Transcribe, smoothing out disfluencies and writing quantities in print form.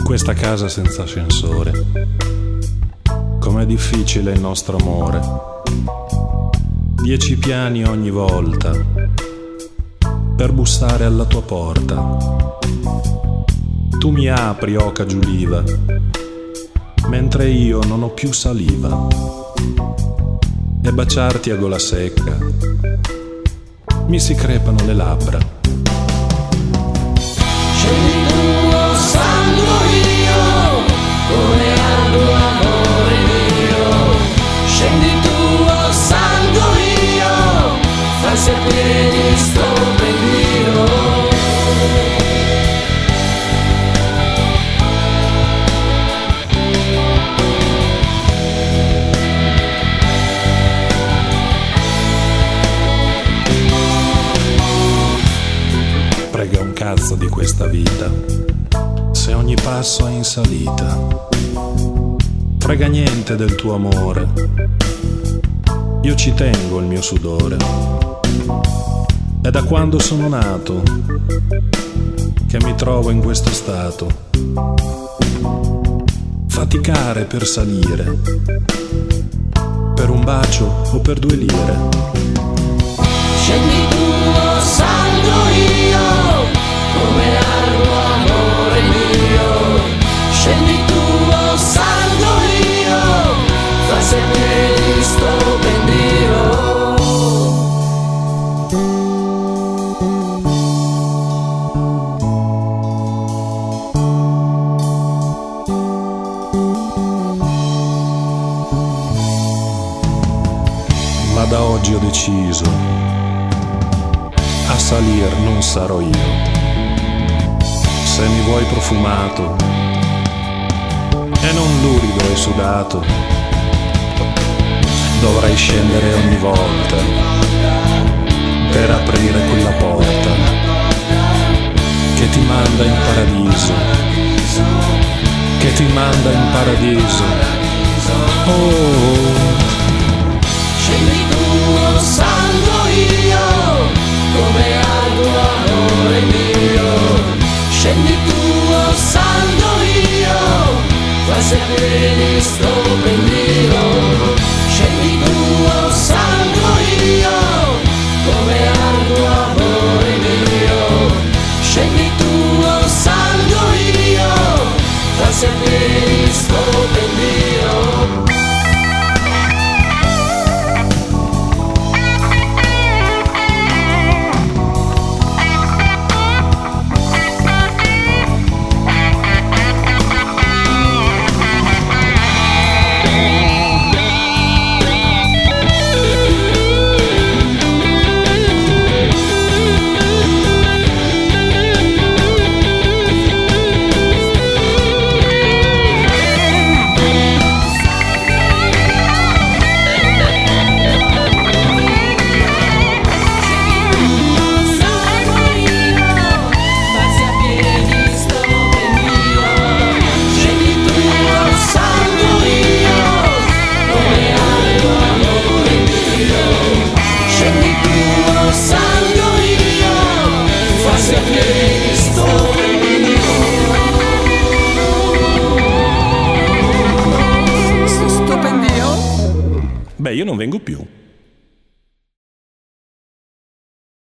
questa casa senza ascensore. Com'è difficile il nostro amore. 10 piani ogni volta per bussare alla tua porta. Tu mi apri, oca giuliva, mentre io non ho più saliva. E baciarti a gola secca mi si crepano le labbra. Scendi tu, oh sangue io, come algo amore mio. Scendi tu, oh sangue io, fai sapere sto pendio. Frega un cazzo di questa vita, se ogni passo è in salita. Frega niente del tuo amore, io ci tengo il mio sudore. È da quando sono nato che mi trovo in questo stato. Faticare per salire, per un bacio o per 2 lire. Scendi tu, oh sangue io, come algo amore mio. Scendi tu, oh sangue io, fai sapere sto pendio. Ma da oggi ho deciso, a salir non sarò io. Se mi vuoi profumato e non lurido e sudato, dovrai scendere ogni volta per aprire quella porta che ti manda in paradiso, che ti manda in paradiso. Oh, Scendi tu, oh sangue io, come algo amore mio. Scendi tu, oh sangue io, fai sapere sto pendio. Scendi tu, oh sangue io, come algo amore mio. Scendi tu, oh sangue io, fai sapere sto pendio. beh, io non vengo più.